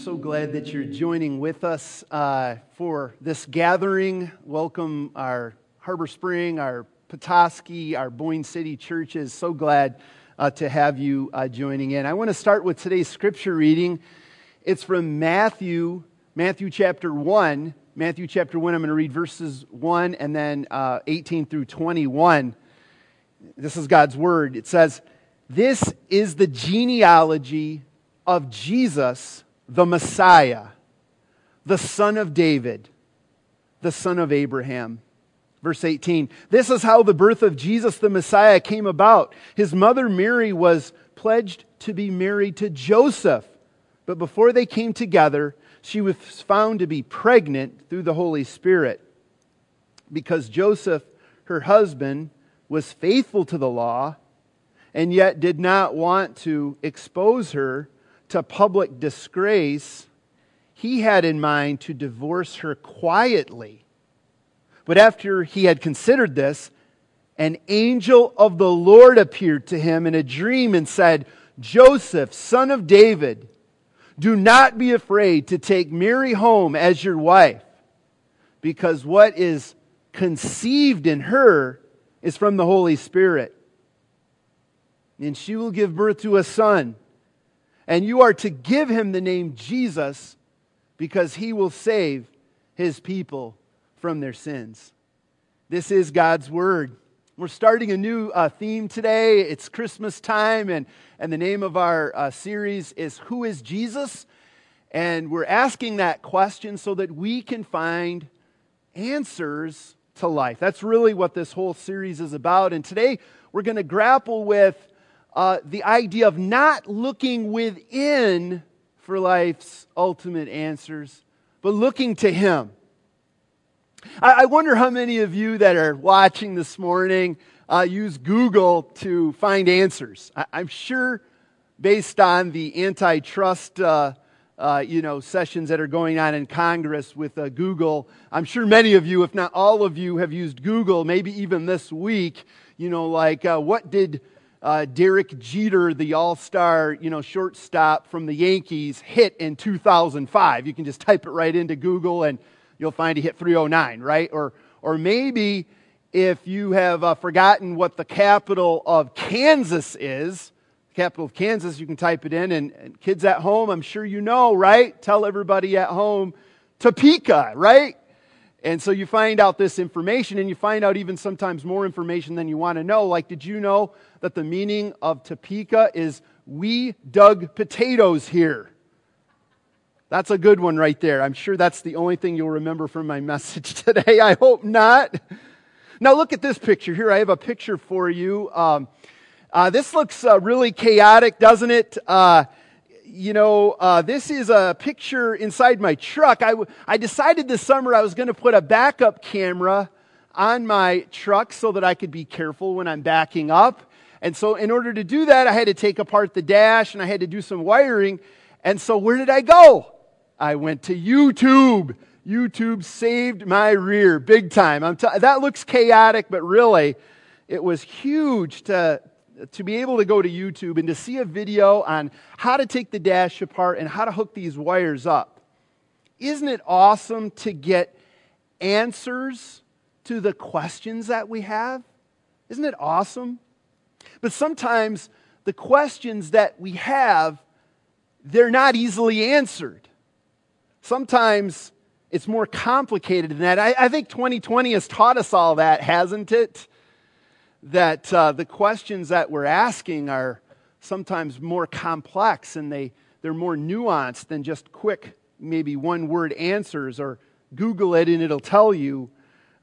so glad that you're joining with us for this gathering. Welcome our Harbor Spring, our Petoskey, our Boyne City churches. So glad to have you joining in. I want to start with today's scripture reading. It's from Matthew chapter 1. Matthew chapter 1, I'm going to read verses 1 and then 18 through 21. This is God's word. It says, "This is the genealogy of Jesus, the Messiah, the son of David, the son of Abraham." Verse 18, "This is how the birth of Jesus the Messiah came about. His mother Mary was pledged to be married to Joseph, but before they came together, she was found to be pregnant through the Holy Spirit. Because Joseph, her husband, was faithful to the law and yet did not want to expose her to public disgrace, he had in mind to divorce her quietly. But after he had considered this, an angel of the Lord appeared to him in a dream and said, 'Joseph, son of David, do not be afraid to take Mary home as your wife, because what is conceived in her is from the Holy Spirit. And she will give birth to a son, and you are to give him the name Jesus, because he will save his people from their sins.'" This is God's word. We're starting a new theme today. It's Christmas time, and the name of our series is "Who is Jesus?" And we're asking that question so that we can find answers to life. That's really what this whole series is about. And today we're going to grapple with the idea of not looking within for life's ultimate answers, but looking to Him. I wonder how many of you that are watching this morning use Google to find answers. I'm sure, based on the antitrust sessions that are going on in Congress with Google, I'm sure many of you, if not all of you, have used Google, maybe even this week, what did Derek Jeter, the all-star, shortstop from the Yankees, hit in 2005? You can just type it right into Google and you'll find he hit 309, right? Or maybe if you have forgotten what the capital of Kansas is, the capital of Kansas, you can type it in, and kids at home, I'm sure you know, right? Tell everybody at home, Topeka, right? And so you find out this information, and you find out even sometimes more information than you want to know. Like, did you know that the meaning of Topeka is "we dug potatoes here"? That's a good one right there. I'm sure that's the only thing you'll remember from my message today. I hope not. Now look at this picture here. I have a picture for you. This looks really chaotic, doesn't it? This is a picture inside my truck. I decided this summer I was going to put a backup camera on my truck so that I could be careful when I'm backing up. And so in order to do that, I had to take apart the dash and I had to do some wiring. And so where did I go? I went to YouTube. YouTube saved my rear big time. That looks chaotic, but really, it was huge to be able to go to YouTube and to see a video on how to take the dash apart and how to hook these wires up. Isn't it awesome to get answers to the questions that we have? Isn't it awesome? But sometimes the questions that we have, they're not easily answered. Sometimes it's more complicated than that. I think 2020 has taught us all that, hasn't it? That the questions that we're asking are sometimes more complex and they're more nuanced than just quick, maybe one-word answers, or Google it and it'll tell you.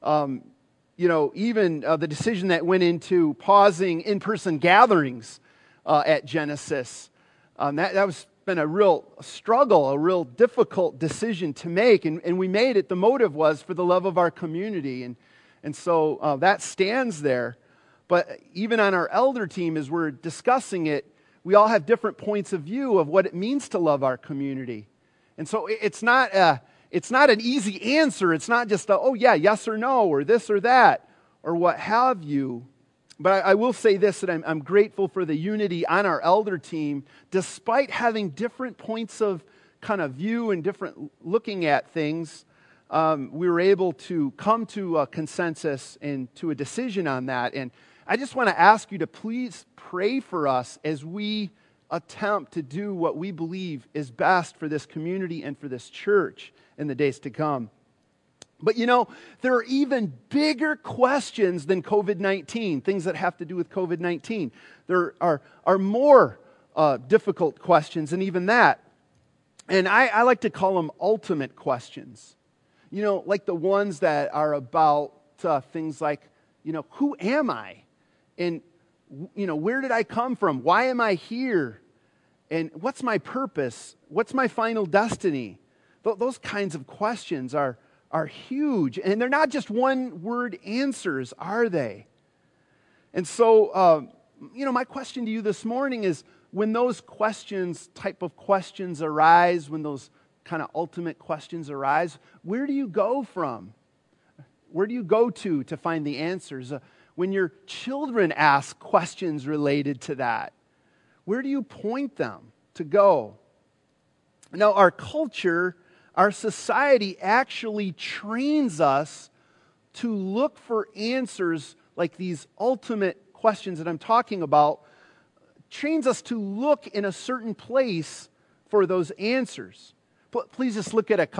Even the decision that went into pausing in-person gatherings at Genesis, that was been a real struggle, a real difficult decision to make, and we made it. The motive was for the love of our community, and so that stands there. But even on our elder team, as we're discussing it, we all have different points of view of what it means to love our community, and so it's not an easy answer. It's not just yes or no, or this or that, or what have you. But I will say this, that I'm grateful for the unity on our elder team, despite having different points of kind of view and different looking at things, we were able to come to a consensus and to a decision on that. And I just want to ask you to please pray for us as we attempt to do what we believe is best for this community and for this church in the days to come. But there are even bigger questions than COVID-19, things that have to do with COVID-19. There are more difficult questions than even that. And I like to call them ultimate questions. Like the ones that are about things like, who am I? And, where did I come from? Why am I here? And what's my purpose? What's my final destiny? Those kinds of questions are huge. And they're not just one-word answers, are they? And so, my question to you this morning is, when those type of questions arise, when those kind of ultimate questions arise, where do you go from? Where do you go to find the answers? When your children ask questions related to that, where do you point them to go? Now, our culture, our society actually trains us to look for answers like these ultimate questions that I'm talking about, trains us to look in a certain place for those answers. Please just look at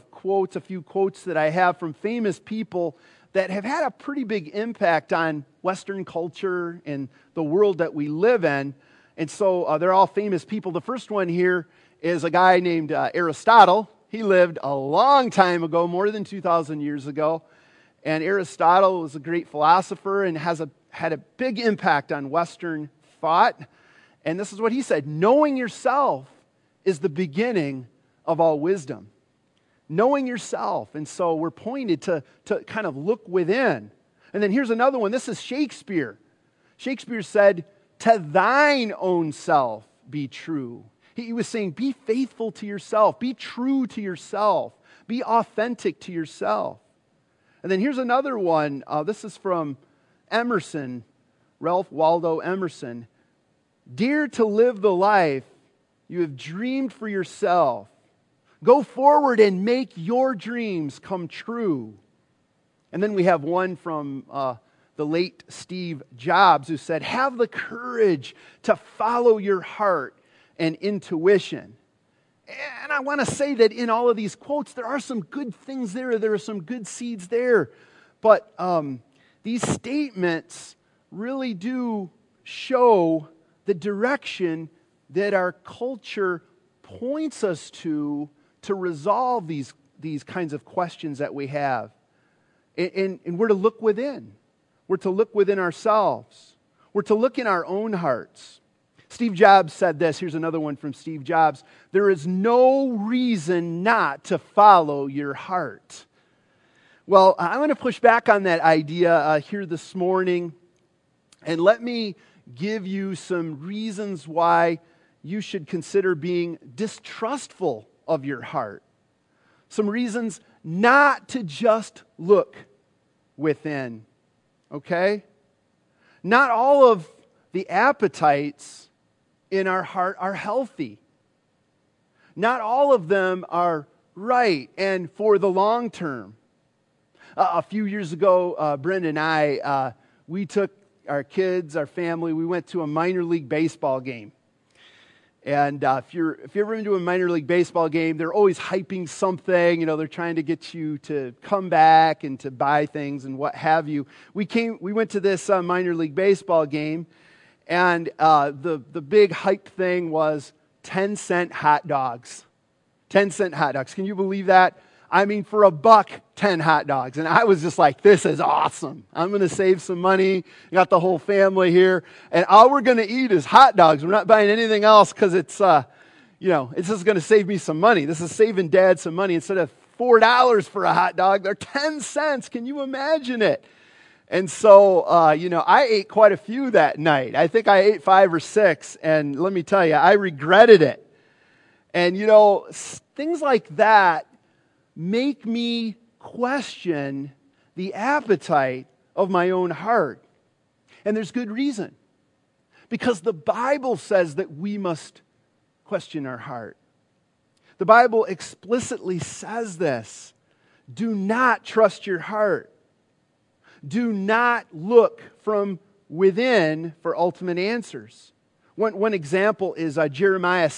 a few quotes that I have from famous people that have had a pretty big impact on Western culture and the world that we live in. And so they're all famous people. The first one here is a guy named Aristotle. He lived a long time ago, more than 2,000 years ago. And Aristotle was a great philosopher and had a big impact on Western thought. And this is what he said: knowing yourself is the beginning of all wisdom. Knowing yourself. And so we're pointed to kind of look within. And then here's another one. This is Shakespeare. Shakespeare said, "To thine own self be true." He was saying, be faithful to yourself. Be true to yourself. Be authentic to yourself. And then here's another one. This is from Emerson, Ralph Waldo Emerson. "Dare to live the life you have dreamed for yourself. Go forward and make your dreams come true." And then we have one from the late Steve Jobs, who said, "Have the courage to follow your heart and intuition." And I want to say that in all of these quotes, there are some good things there. There are some good seeds there. But these statements really do show the direction that our culture points us to resolve these kinds of questions that we have. And we're to look within. We're to look within ourselves. We're to look in our own hearts. Steve Jobs said this. Here's another one from Steve Jobs. "There is no reason not to follow your heart." Well, I'm going to push back on that idea here this morning. And let me give you some reasons why you should consider being distrustful of your heart. Some reasons not to just look within. Okay? Not all of the appetites in our heart are healthy. Not all of them are right and for the long term. A few years ago, Brenda and I, we took our kids, our family, we went to a minor league baseball game. And if you're ever into a minor league baseball game, they're always hyping something. They're trying to get you to come back and to buy things and what have you. We went to this minor league baseball game, and the big hype thing was 10-cent hot dogs. 10-cent hot dogs. Can you believe that? I mean, for $1, 10 hot dogs. And I was just like, this is awesome. I'm going to save some money. Got the whole family here. And all we're going to eat is hot dogs. We're not buying anything else because it's, it's just going to save me some money. This is saving Dad some money. Instead of $4 for a hot dog, they're 10 cents. Can you imagine it? And so, I ate quite a few that night. I think I ate 5 or 6. And let me tell you, I regretted it. And, things like that make me question the appetite of my own heart. And there's good reason. Because the Bible says that we must question our heart. The Bible explicitly says this. Do not trust your heart. Do not look from within for ultimate answers. One example is Jeremiah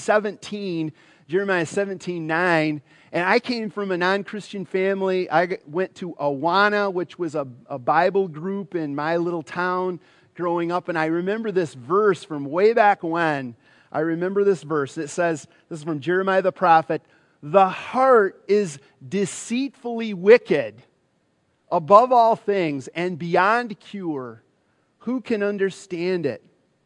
17:9. And I came from a non-Christian family. I went to Awana, which was a Bible group in my little town growing up. And I remember this verse from way back when. I remember this verse. It says, this is from Jeremiah the prophet, "The heart is deceitfully wicked above all things and beyond cure. Who can understand it?"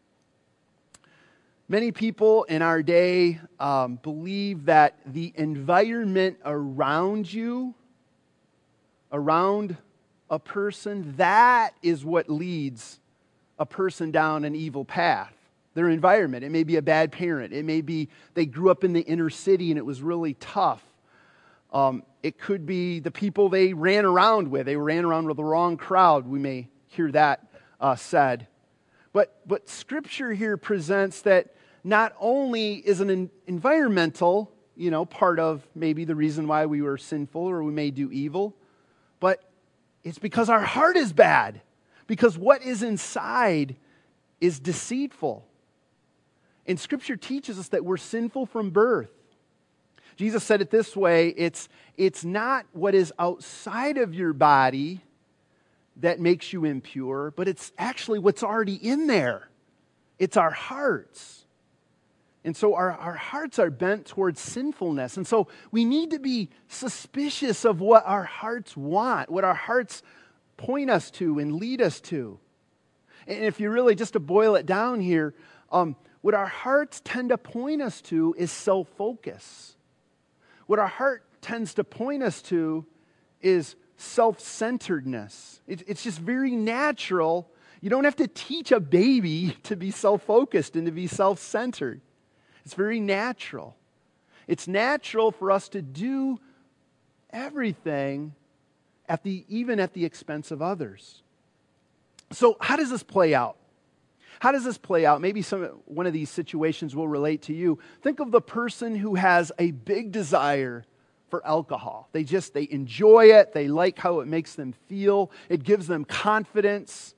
Many people in our day believe that the environment around you, around a person, that is what leads a person down an evil path. Their environment. It may be a bad parent. It may be they grew up in the inner city and it was really tough. It could be the people they ran around with. They ran around with the wrong crowd. We may hear that said. But Scripture here presents that not only is an environmental, part of maybe the reason why we were sinful or we may do evil, but it's because our heart is bad. Because what is inside is deceitful. And Scripture teaches us that we're sinful from birth. Jesus said it this way, it's not what is outside of your body that makes you impure, but it's actually what's already in there. It's our hearts. And so our hearts are bent towards sinfulness. And so we need to be suspicious of what our hearts want, what our hearts point us to and lead us to. And if you really, just to boil it down here, what our hearts tend to point us to is self-focus. What our heart tends to point us to is self-centeredness. It's just very natural. You don't have to teach a baby to be self-focused and to be self-centered. It's very natural. It's natural for us to do everything even at the expense of others. So how does this play out? How does this play out? Maybe one of these situations will relate to you. Think of the person who has a big desire for alcohol. They enjoy it. They like how it makes them feel. It gives them confidence.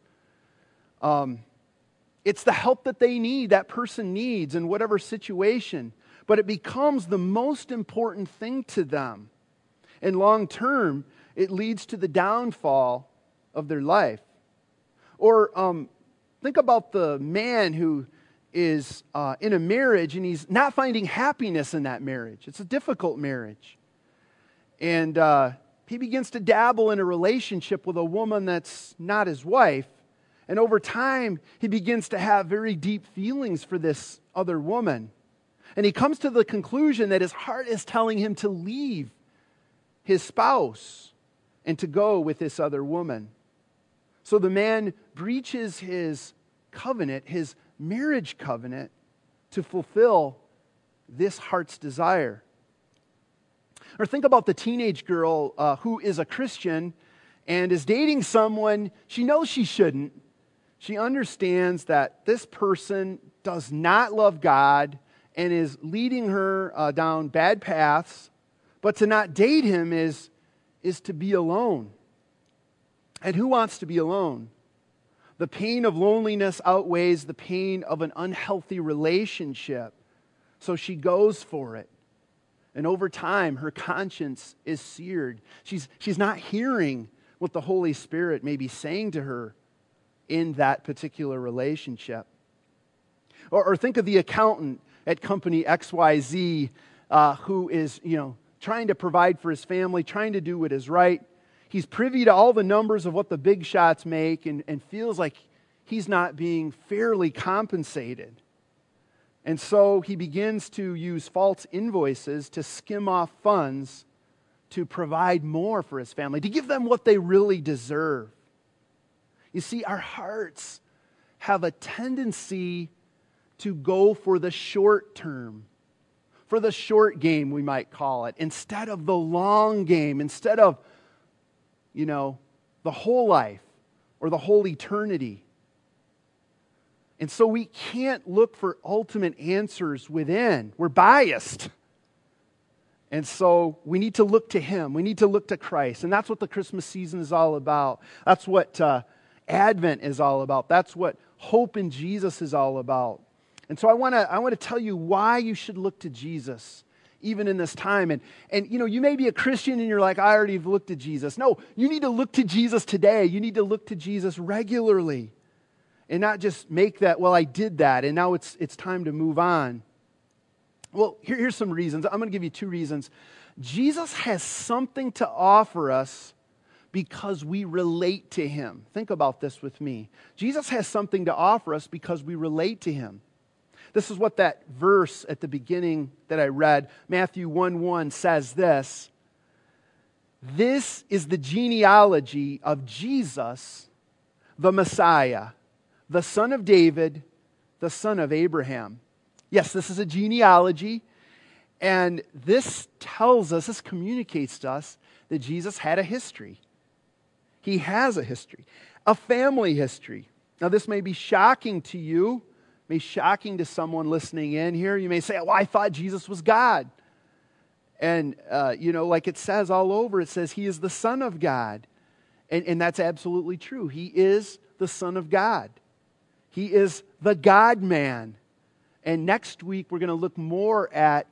It's the help that they need, that person needs in whatever situation. But it becomes the most important thing to them. And long term, it leads to the downfall of their life. Or think about the man who is in a marriage and he's not finding happiness in that marriage. It's a difficult marriage. And he begins to dabble in a relationship with a woman that's not his wife. And over time, he begins to have very deep feelings for this other woman. And he comes to the conclusion that his heart is telling him to leave his spouse and to go with this other woman. So the man breaches his covenant, his marriage covenant, to fulfill this heart's desire. Or think about the teenage girl who is a Christian and is dating someone she knows she shouldn't. She understands that this person does not love God and is leading her down bad paths, but to not date him is to be alone. And who wants to be alone? The pain of loneliness outweighs the pain of an unhealthy relationship. So she goes for it. And over time, her conscience is seared. She's not hearing what the Holy Spirit may be saying to her in that particular relationship. Or think of the accountant at company XYZ who is, trying to provide for his family, trying to do what is right. He's privy to all the numbers of what the big shots make and feels like he's not being fairly compensated. And so he begins to use false invoices to skim off funds to provide more for his family, to give them what they really deserve. You see, our hearts have a tendency to go for the short term, for the short game, we might call it, instead of the long game, instead of, the whole life or the whole eternity. And so we can't look for ultimate answers within. We're biased. And so we need to look to Him. We need to look to Christ. And that's what the Christmas season is all about. That's what Advent is all about. That's what hope in Jesus is all about. And so I want to tell you why you should look to Jesus even in this time. And you may be a Christian and you're like, I already have looked to Jesus. No, you need to look to Jesus today. You need to look to Jesus regularly. And not just make that, well, I did that, and now it's time to move on. Well, here's some reasons. I'm going to give you 2 reasons. Jesus has something to offer us because we relate to Him. Think about this with me. Jesus has something to offer us because we relate to Him. This is what that verse at the beginning that I read, Matthew 1:1, says this. This is the genealogy of Jesus, the Messiah, the son of David, the son of Abraham. Yes, this is a genealogy, and this tells us, this communicates to us that Jesus had a history. He has a history, a family history. Now, this may be shocking to you, may be shocking to someone listening in here. You may say, well, I thought Jesus was God. And, like it says all over, it says He is the Son of God. And that's absolutely true. He is the Son of God. He is the God-man. And next week, we're going to look more at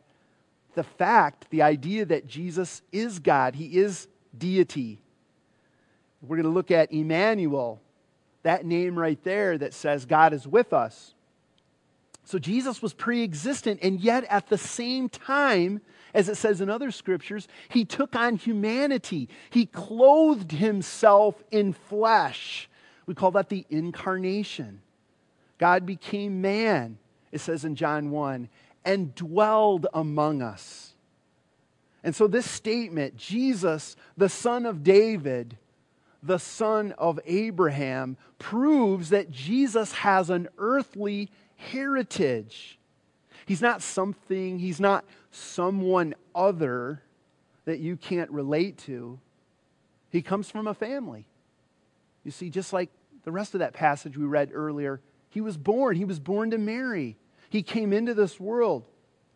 the idea that Jesus is God. He is deity. We're going to look at Emmanuel, that name right there that says God is with us. So Jesus was pre-existent, and yet at the same time, as it says in other scriptures, He took on humanity. He clothed Himself in flesh. We call that the incarnation. God became man, it says in John 1, and dwelled among us. And so this statement, Jesus, the son of David, the son of Abraham, proves that Jesus has an earthly heritage. He's not something, He's not someone other that you can't relate to. He comes from a family. You see, just like the rest of that passage we read earlier, He was born to Mary. He came into this world.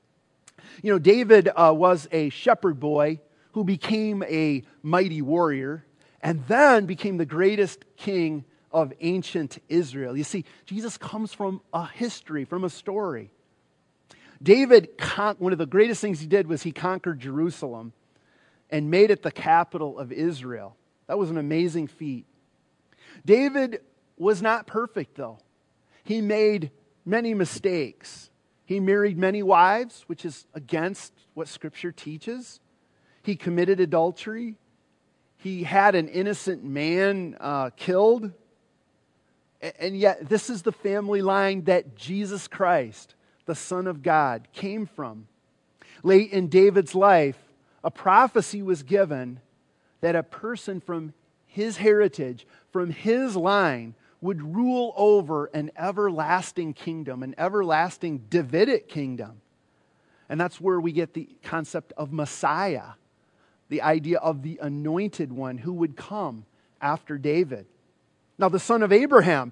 David was a shepherd boy who became a mighty warrior and then became the greatest king of ancient Israel. You see, Jesus comes from a history, from a story. David, one of the greatest things he did was he conquered Jerusalem and made it the capital of Israel. That was an amazing feat. David was not perfect, though. He made many mistakes. He married many wives, which is against what Scripture teaches. He committed adultery. He had an innocent man killed. And yet, this is the family line that Jesus Christ, the Son of God, came from. Late in David's life, a prophecy was given that a person from his heritage, from his line, would rule over an everlasting kingdom, an everlasting Davidic kingdom. And that's where we get the concept of Messiah, the idea of the anointed one who would come after David. Now, the son of Abraham,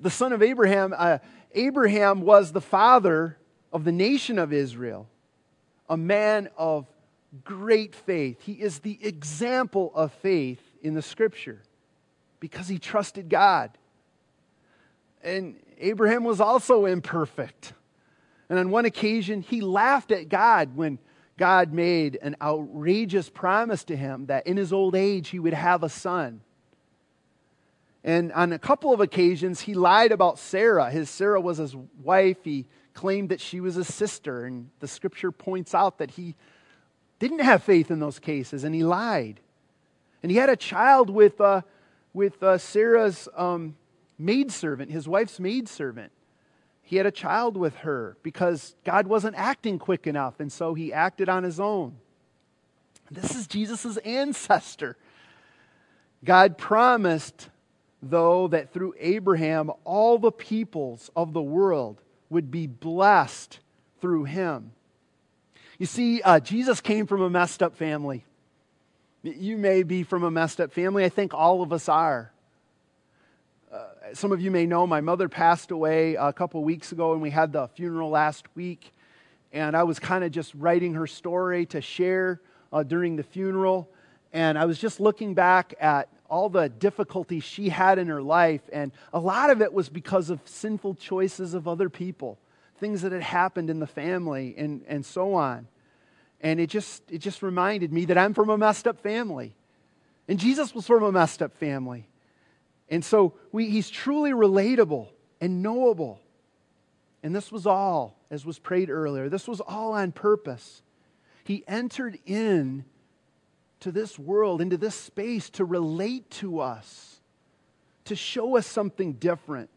Abraham was the father of the nation of Israel, a man of great faith. He is the example of faith in the Scripture because he trusted God. And Abraham was also imperfect. And on one occasion, he laughed at God when God made an outrageous promise to him that in his old age he would have a son. And on a couple of occasions, he lied about Sarah. Sarah was his wife. He claimed that she was his sister. And the Scripture points out that he didn't have faith in those cases, and he lied. And he had a child with Sarah's maidservant, his wife's maidservant. He had a child with her because God wasn't acting quick enough, and so he acted on his own. This is Jesus' ancestor. God promised, though, that through Abraham, all the peoples of the world would be blessed through him. You see, Jesus came from a messed up family. You may be from a messed up family. I think all of us are. Some of you may know my mother passed away a couple weeks ago, and we had the funeral last week. and I was kind of just writing her story to share during the funeral. And I was just looking back at all the difficulties she had in her life, and a lot of it was because of sinful choices of other people, things that had happened in the family, and so on. And it just reminded me that I'm from a messed up family, and Jesus was from a messed up family. And so he's truly relatable and knowable. And this was all, as was prayed earlier, this was all on purpose. He entered in to this world, into this space, to relate to us, to show us something different.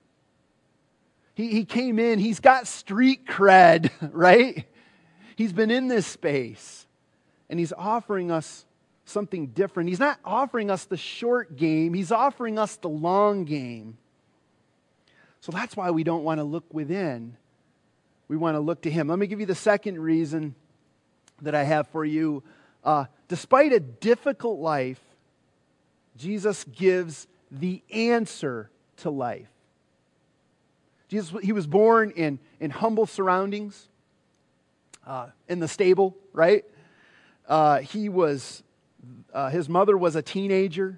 He came in, he's got street cred, right? He's been in this space, and he's offering us something different. He's not offering us the short game, he's offering us the long game. So that's why we don't want to look within. We want to look to him. Let me give you the second reason that I have for you. Despite a difficult life, Jesus gives the answer to life. Jesus, he was born in humble surroundings, in the stable, right? His mother was a teenager.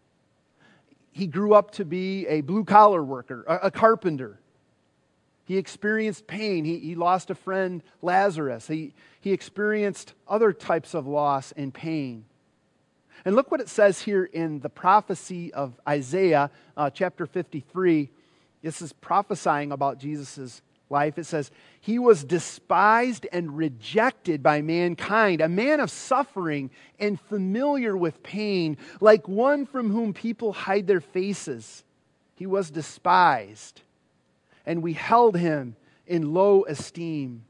He grew up to be a blue-collar worker, a carpenter. He experienced pain. He lost a friend, Lazarus. He experienced other types of loss and pain. And look what it says here in the prophecy of Isaiah, chapter 53. This is prophesying about Jesus' life. It says, "He was despised and rejected by mankind, a man of suffering and familiar with pain, like one from whom people hide their faces. He was despised, and we held him in low esteem."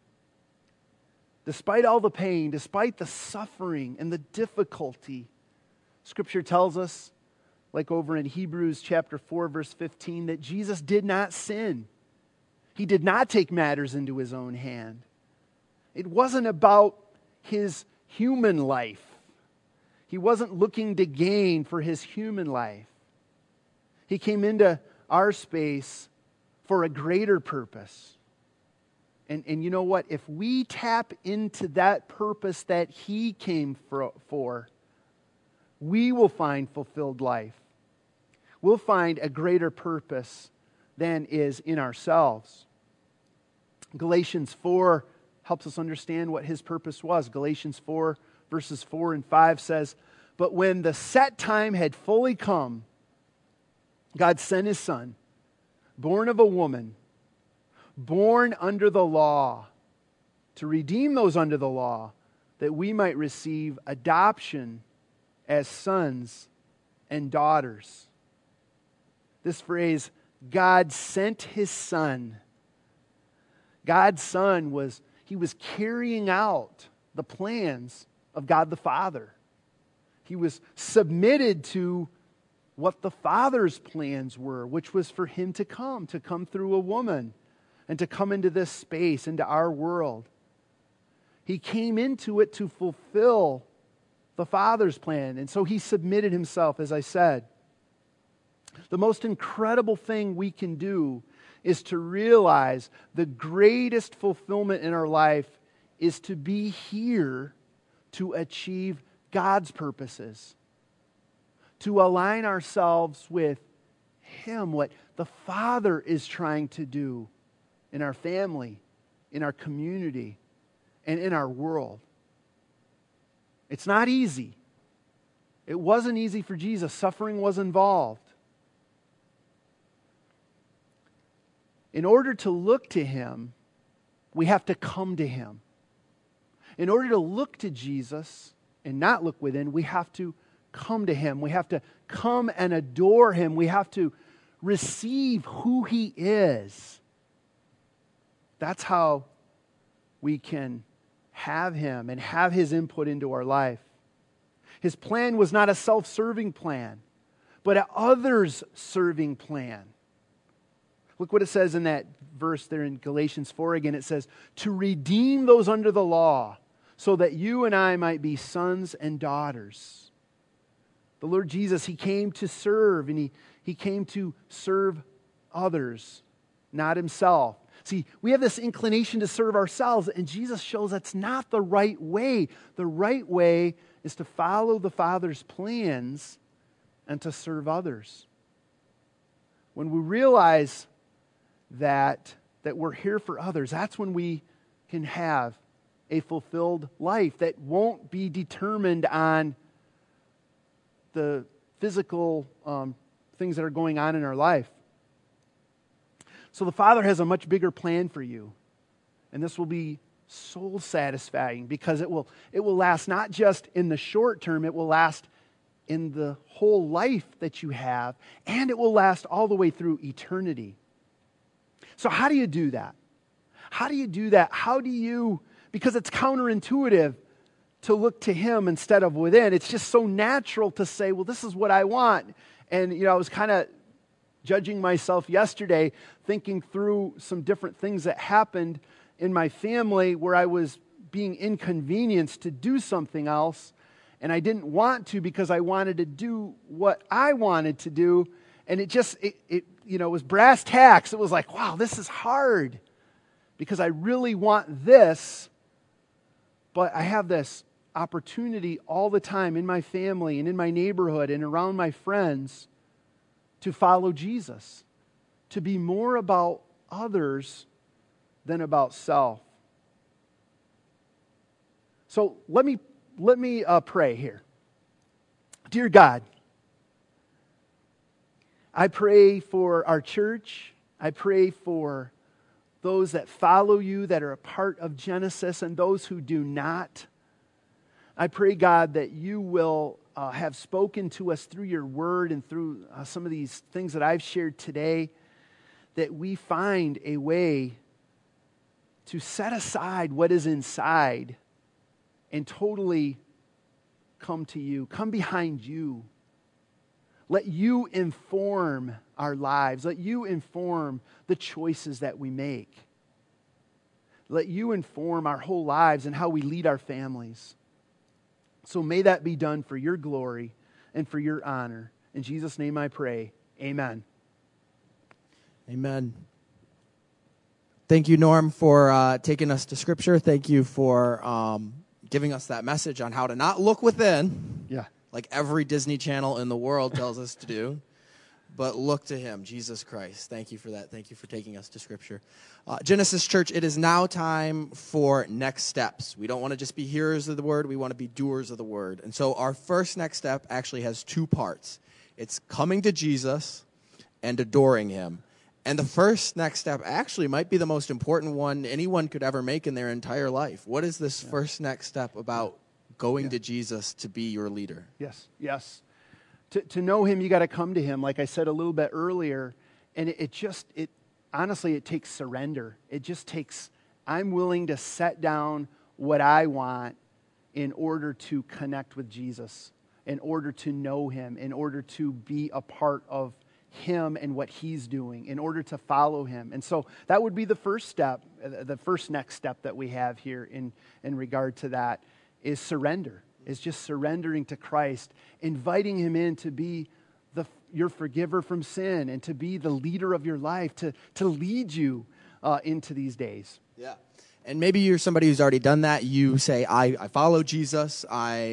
Despite all the pain, despite the suffering and the difficulty, Scripture tells us, like over in Hebrews chapter 4, verse 15, that Jesus did not sin. He did not take matters into his own hand. It wasn't about his human life. He wasn't looking to gain for his human life. He came into our space for a greater purpose. And you know what? If we tap into that purpose that he came for, we will find fulfilled life. We'll find a greater purpose than is in ourselves. Galatians 4 helps us understand what his purpose was. Galatians 4, verses 4 and 5 says, "But when the set time had fully come, God sent his Son, born of a woman, born under the law, to redeem those under the law, that we might receive adoption as sons and daughters." This phrase, God sent his Son. God's Son was carrying out the plans of God the Father. He was submitted to what the Father's plans were, which was for him to come through a woman, and to come into this space, into our world. He came into it to fulfill the Father's plan, and so he submitted himself, as I said. The most incredible thing we can do is to realize the greatest fulfillment in our life is to be here to achieve God's purposes, to align ourselves with him, what the Father is trying to do in our family, in our community, and in our world. It's not easy. It wasn't easy for Jesus. Suffering was involved. In order to look to him, we have to come to him. In order to look to Jesus and not look within, we have to come to him. We have to come and adore him. We have to receive who he is. That's how we can have him and have his input into our life. His plan was not a self-serving plan, but an others-serving plan. Look what it says in that verse there in Galatians 4 again. It says, "To redeem those under the law, so that you and I might be sons and daughters." The Lord Jesus, he came to serve, and he came to serve others, not himself. See, we have this inclination to serve ourselves, and Jesus shows that's not the right way. The right way is to follow the Father's plans and to serve others. When we realize that we're here for others, that's when we can have a fulfilled life that won't be determined on the physical things that are going on in our life. So the Father has a much bigger plan for you. And this will be soul satisfying because it will last not just in the short term, it will last in the whole life that you have, and it will last all the way through eternity. So how do you do that? How do you do that? Because it's counterintuitive to look to Him instead of within. It's just so natural to say, well, this is what I want. And, I was kind of judging myself yesterday, thinking through some different things that happened in my family where I was being inconvenienced to do something else, and I didn't want to because I wanted to do what I wanted to do, and it was brass tacks. It was like, wow, this is hard because I really want this, but I have this opportunity all the time in my family and in my neighborhood and around my friends to follow Jesus, to be more about others than about self. So let me pray here. Dear God, I pray for our church. I pray for those that follow you, that are a part of Genesis, and those who do not. I pray, God, that you will have spoken to us through your word and through some of these things that I've shared today, that we find a way to set aside what is inside and totally come to you, come behind you. Let you inform our lives. Let you inform the choices that we make. Let you inform our whole lives and how we lead our families. So may that be done for your glory and for your honor. In Jesus' name I pray. Amen. Amen. Thank you, Norm, for taking us to Scripture. Thank you for giving us that message on how to not look within, like every Disney Channel in the world tells us to do, but look to Him, Jesus Christ. Thank you for that. Thank you for taking us to Scripture. Genesis Church, it is now time for next steps. We don't want to just be hearers of the Word. We want to be doers of the Word. And so our first next step actually has two parts. It's coming to Jesus and adoring Him. And the first next step actually might be the most important one anyone could ever make in their entire life. What is this first next step about going to Jesus to be your leader? Yes. To know Him, you got to come to Him, like I said a little bit earlier. And honestly, it takes surrender. It just takes, I'm willing to set down what I want in order to connect with Jesus, in order to know Him, in order to be a part of Him and what He's doing, in order to follow Him. And so that would be the first step, the first next step that we have here in regard to that is surrender. Is just surrendering to Christ, inviting Him in to be your forgiver from sin and to be the leader of your life, to lead you into these days. Yeah. And maybe you're somebody who's already done that. You say, I follow Jesus.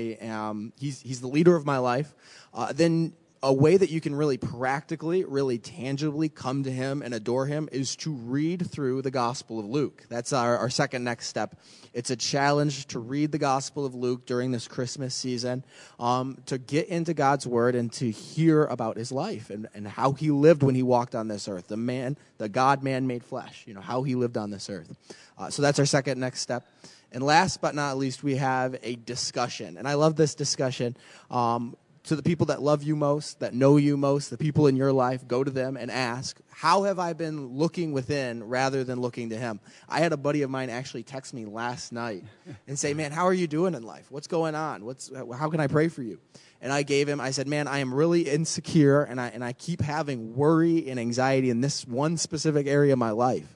He's the leader of my life. Then a way that you can really practically, really tangibly come to Him and adore Him is to read through the Gospel of Luke. That's our second next step. It's a challenge to read the Gospel of Luke during this Christmas season, to get into God's Word and to hear about His life and how He lived when He walked on this earth. The God-man made flesh, how He lived on this earth. So that's our second next step. And last but not least, we have a discussion. And I love this discussion. To the people that love you most, that know you most, the people in your life, go to them and ask, how have I been looking within rather than looking to Him? I had a buddy of mine actually text me last night and say, man, how are you doing in life? What's going on? How can I pray for you? And I said, man, I am really insecure and I keep having worry and anxiety in this one specific area of my life.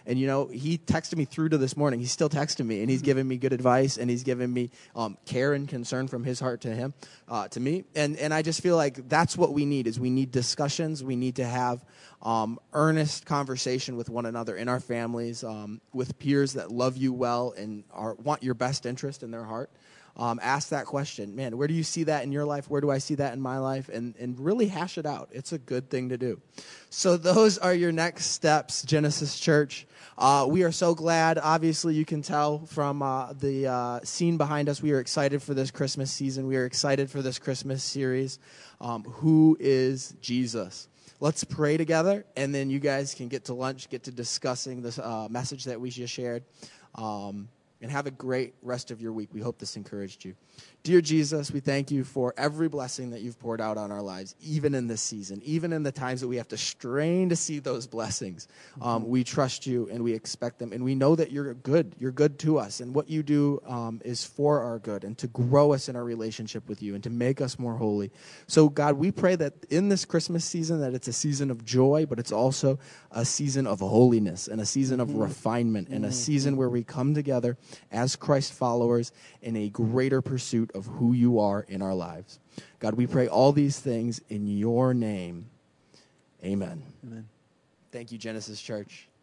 And, he texted me through to this morning. He's still texting me, and he's giving me good advice, and he's giving me care and concern from his heart to him, to me. And I just feel like that's what we need, is we need discussions. We need to have earnest conversation with one another in our families, with peers that love you well and want your best interest in their heart. Ask that question, man, where do you see that in your life? Where do I see that in my life? And really hash it out. It's a good thing to do. So those are your next steps, Genesis Church. We are so glad. Obviously, you can tell from the scene behind us, we are excited for this Christmas season. We are excited for this Christmas series. Who is Jesus? Let's pray together, and then you guys can get to lunch, get to discussing this message that we just shared. And have a great rest of your week. We hope this encouraged you. Dear Jesus, we thank you for every blessing that you've poured out on our lives, even in this season, even in the times that we have to strain to see those blessings. We trust you and we expect them. And we know that you're good. You're good to us. And what you do is for our good and to grow us in our relationship with you and to make us more holy. So, God, we pray that in this Christmas season, that it's a season of joy, but it's also a season of holiness and a season of refinement and a season where we come together as Christ followers in a greater pursuit of who you are in our lives. God, we pray all these things in your name. Amen. Amen. Thank you, Genesis Church.